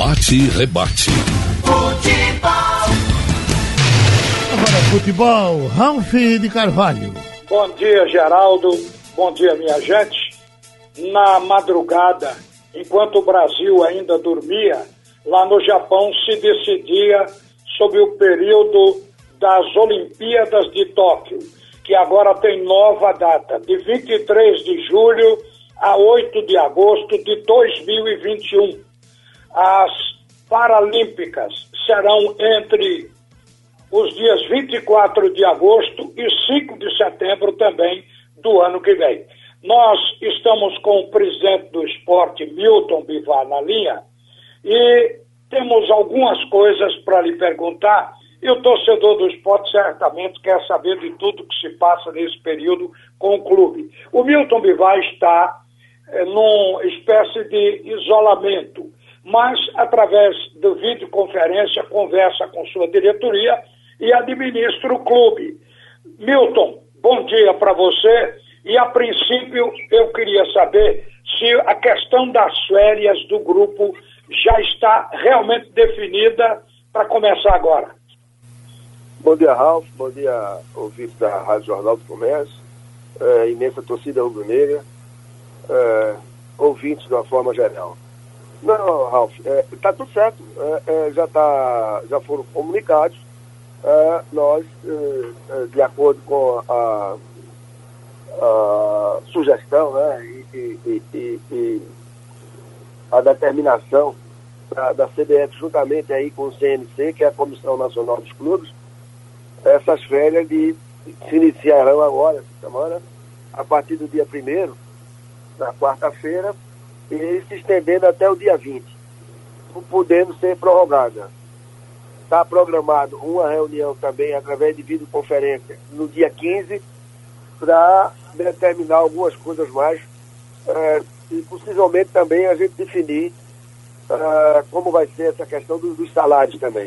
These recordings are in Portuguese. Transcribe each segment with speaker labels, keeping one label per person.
Speaker 1: Bate e rebate.
Speaker 2: Agora, futebol, Ralf de Carvalho.
Speaker 3: Bom dia, Geraldo. Bom dia, minha gente. Na madrugada, enquanto o Brasil ainda dormia, lá no Japão se decidia sobre o período das Olimpíadas de Tóquio, que agora tem nova data, de 23 de julho a 8 de agosto de 2021. As Paralímpicas serão entre os dias 24 de agosto e 5 de setembro também do ano que vem. Nós estamos com o presidente do esporte, Milton Bivar, na linha, e temos algumas coisas para lhe perguntar. E o torcedor do esporte certamente quer saber de tudo que se passa nesse período com o clube. O Milton Bivar está numa espécie de isolamento, mas através da videoconferência conversa com sua diretoria e administra o clube. Milton, bom dia para você. E a princípio eu queria saber se a questão das férias do grupo já está realmente definida para começar agora.
Speaker 4: Bom dia, Ralf. Bom dia, ouvintes da Rádio Jornal do Comércio, imensa torcida rubro-negra, ouvintes de uma forma geral. Não, Ralf, está tudo certo. Já foram comunicados. Nós, de acordo com a sugestão, né, e a determinação da CBF, juntamente aí com o CNC, que é a Comissão Nacional dos Clubes, essas férias se iniciarão agora, essa semana, a partir do dia 1º, na quarta-feira, e se estendendo até o dia 20, podendo ser prorrogada. Está programado uma reunião também, através de videoconferência, no dia 15, para determinar algumas coisas mais, e possivelmente também a gente definir como vai ser essa questão dos salários também.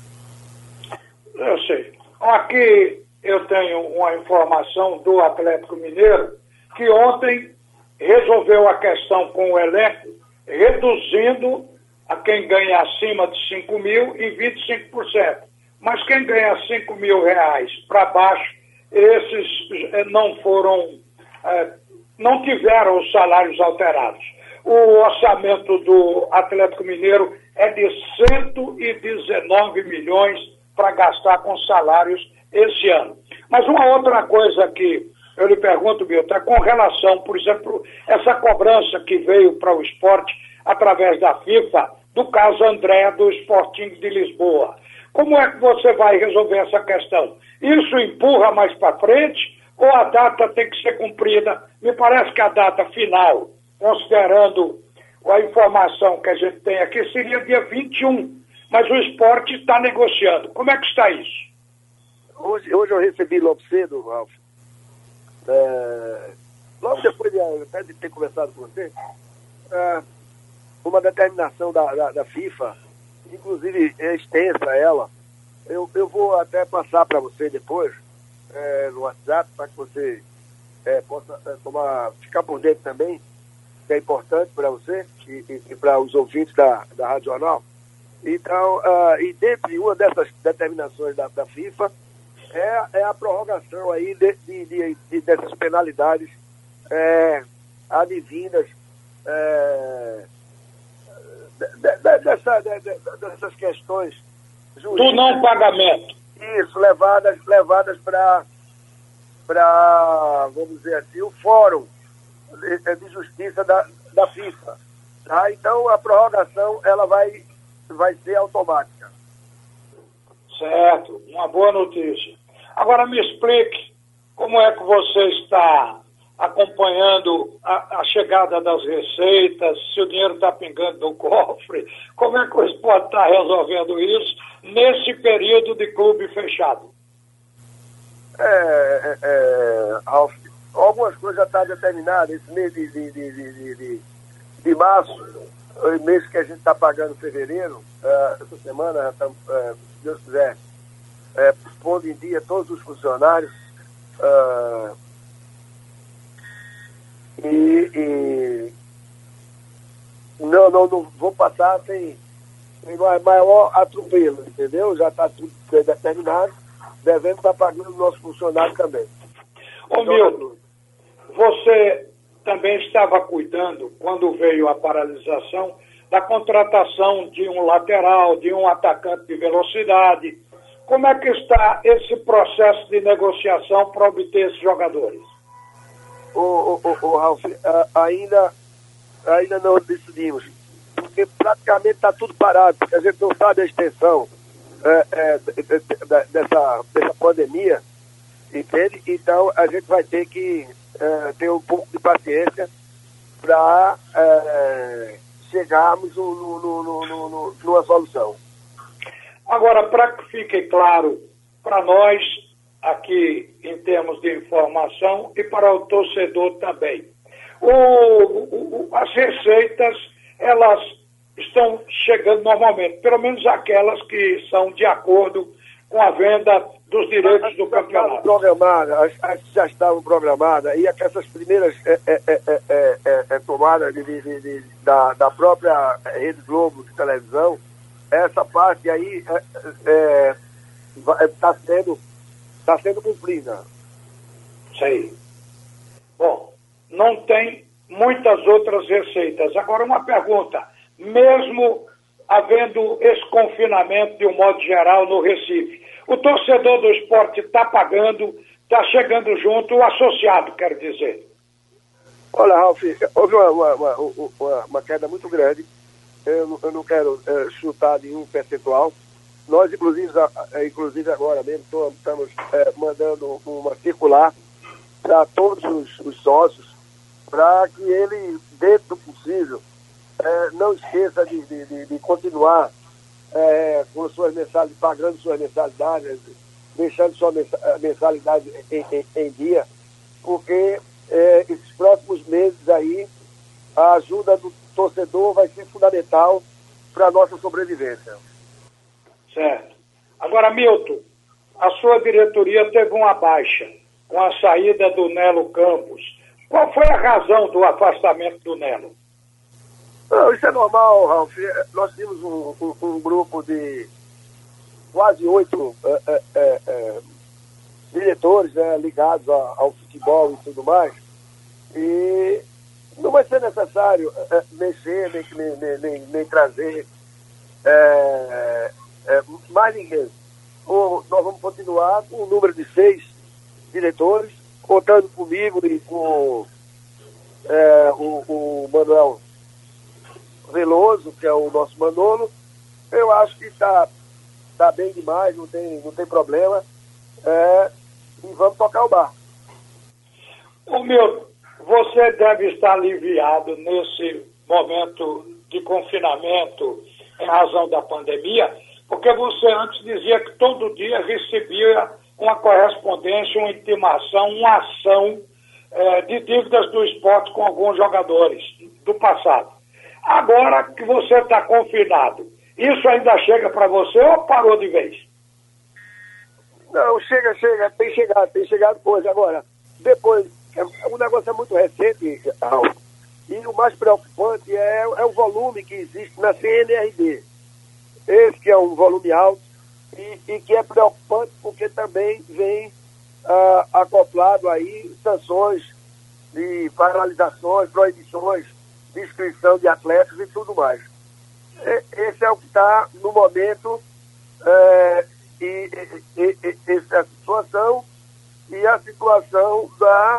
Speaker 3: Eu sei. Aqui eu tenho uma informação do Atlético Mineiro, que ontem resolveu a questão com o elenco, reduzindo a quem ganha acima de 5 mil em 25%. Mas quem ganha 5 mil reais para baixo, esses não tiveram os salários alterados. O orçamento do Atlético Mineiro é de 119 milhões para gastar com salários esse ano. Mas uma outra coisa que eu lhe pergunto, Milton, é com relação, por exemplo, essa cobrança que veio para o esporte através da FIFA, do caso André do Sporting de Lisboa. Como é que você vai resolver essa questão? Isso empurra mais para frente ou a data tem que ser cumprida? Me parece que a data final, considerando a informação que a gente tem aqui, seria dia 21. Mas o esporte está negociando. Como é que está isso?
Speaker 4: Hoje eu recebi logo cedo, Ralf, logo depois até de ter conversado com você, uma determinação da FIFA, inclusive é extensa ela. Eu vou até passar para você depois, no WhatsApp, para que você possa ficar por dentro também, que é importante para você e para os ouvintes da Rádio Jornal. Então, e dentre uma dessas determinações da FIFA é a prorrogação aí dessas penalidades advindas dessas questões jurídicas.
Speaker 3: Do não pagamento.
Speaker 4: Isso, levadas para, vamos dizer assim, o Fórum de Justiça da FIFA. Tá? Então, a prorrogação ela vai ser automática.
Speaker 3: Certo, uma boa notícia. Agora me explique como é que você está acompanhando a chegada das receitas, se o dinheiro está pingando no cofre, como é que o esporte está resolvendo isso nesse período de clube fechado?
Speaker 4: Ralf, algumas coisas já estão determinadas. Esse mês de março, o mês que a gente está pagando fevereiro, essa semana, se Deus quiser, pondo em dia todos os funcionários, e não vou passar sem maior atropelo, entendeu? Já está tudo determinado, devemos estar pagando o nosso funcionário também.
Speaker 3: Ô Milton, você também estava cuidando, quando veio a paralisação, da contratação de um lateral, de um atacante de velocidade. Como é que está esse processo de negociação para obter esses jogadores?
Speaker 4: Ralf, ainda não decidimos, porque praticamente está tudo parado, porque a gente não sabe a extensão dessa pandemia, entende? Então a gente vai ter que ter um pouco de paciência para chegarmos numa solução.
Speaker 3: Agora, para que fique claro para nós, aqui em termos de informação, e para o torcedor também, as receitas, elas estão chegando normalmente, pelo menos aquelas que são de acordo com a venda dos direitos do campeonato.
Speaker 4: As que já estavam programadas, e essas primeiras tomadas da própria Rede Globo de televisão, essa parte aí está sendo cumprida.
Speaker 3: Sei. Bom, não tem muitas outras receitas. Agora, uma pergunta. Mesmo havendo esse confinamento de um modo geral no Recife, o torcedor do esporte está pagando, está chegando junto, o associado, quero dizer.
Speaker 4: Olha, Ralf, houve uma queda muito grande. Eu não quero chutar nenhum percentual. Nós, inclusive agora mesmo, estamos mandando uma circular para todos os sócios, para que ele, dentro do possível, não esqueça de continuar com suas mensalidades, pagando suas mensalidades, deixando sua mensalidade em dia, porque esses próximos meses aí, a ajuda do torcedor vai ser fundamental para a nossa sobrevivência.
Speaker 3: Certo. Agora, Milton, a sua diretoria teve uma baixa com a saída do Nelo Campos. Qual foi a razão do afastamento do Nelo?
Speaker 4: Não, isso é normal, Ralf. Nós tínhamos um grupo de quase 8 diretores, ligados ao futebol e tudo mais, e não vai ser necessário mexer, nem trazer mais ninguém. Nós vamos continuar com o número de 6 diretores, contando comigo e com o Manuel Veloso, que é o nosso Manolo. Eu acho que está bem demais, não tem problema. E vamos tocar o barco.
Speaker 3: Ô Milton, você deve estar aliviado nesse momento de confinamento em razão da pandemia, porque você antes dizia que todo dia recebia uma correspondência, uma intimação, uma ação de dívidas do esporte com alguns jogadores do passado. Agora que você está confinado, isso ainda chega para você ou parou de vez?
Speaker 4: Não, chega, tem chegado coisa. Agora, depois, o negócio é muito recente, e o mais preocupante é o volume que existe na CNRD. Esse que é um volume alto e que é preocupante porque também vem acoplado aí sanções de paralisações, proibições de inscrição de atletas e tudo mais. Esse é o que está no momento, essa situação e a situação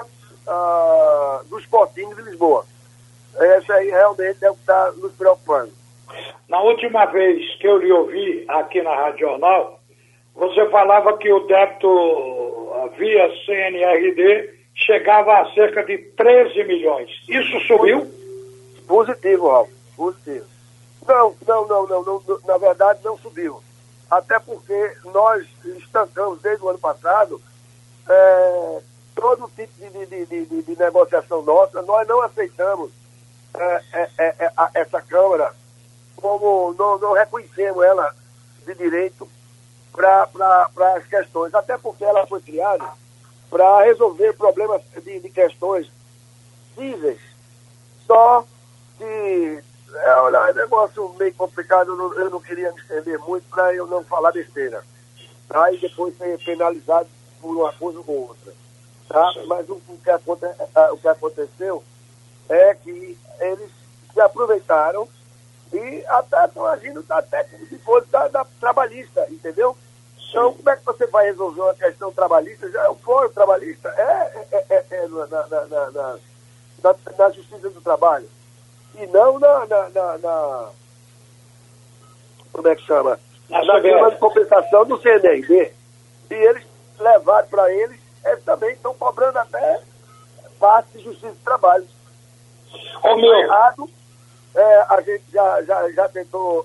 Speaker 4: do Sporting de Lisboa. Essa aí realmente é o que está nos preocupando.
Speaker 3: Na última vez que eu lhe ouvi aqui na Rádio Jornal, você falava que o débito via CNRD chegava a cerca de 13 milhões. Isso subiu?
Speaker 4: Positivo, Ralf. Positivo. Não. Na verdade, não subiu. Até porque nós estancamos desde o ano passado todo tipo de negociação nossa. Nós não aceitamos essa Câmara, como não reconhecemos ela de direito para as questões. Até porque ela foi criada para resolver problemas de questões cíveis, só se olha, é um negócio meio complicado, eu não queria me estender muito para eu não falar besteira. Tá? E depois ser penalizado por uma coisa ou outra. Tá? Mas o que aconteceu é que eles se aproveitaram e até estão agindo até como se fosse da trabalhista, entendeu? Então, como é que você vai resolver uma questão trabalhista? Já é o fórum trabalhista, na Justiça do Trabalho. E não como é que chama? Na firma de compensação do CNRD. E eles levaram para eles, eles também estão cobrando até parte de Justiça do Trabalho. Errado, a gente já tentou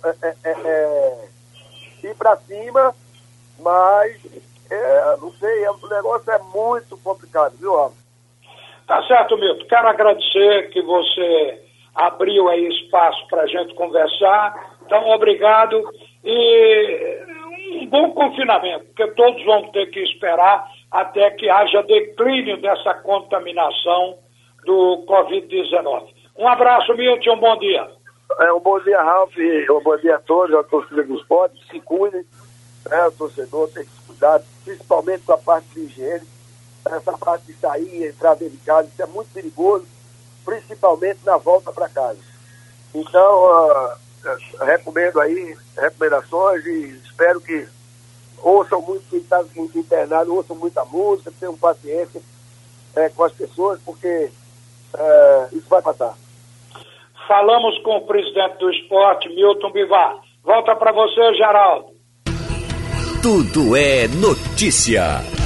Speaker 4: ir para cima, mas não sei, o negócio é muito complicado, viu, Alves?
Speaker 3: Tá certo, Milton. Quero agradecer que você abriu aí espaço para a gente conversar. Então, obrigado e um bom confinamento, porque todos vão ter que esperar até que haja declínio dessa contaminação do Covid-19. Um abraço, Milton, um bom dia.
Speaker 4: Um bom dia, Ralf, um bom dia a todos, a torcida dos esportes, se cuidem, o torcedor tem que se cuidar, principalmente com a parte de higiene, essa parte de sair e entrar dentro de casa, isso é muito perigoso, principalmente na volta para casa. Então, recomendo aí recomendações e espero que ouçam muito, quem está internado, ouçam muita música, tenham paciência com as pessoas, porque isso vai passar.
Speaker 3: Falamos com o presidente do esporte, Milton Bivar. Volta para você, Geraldo.
Speaker 1: Tudo é notícia.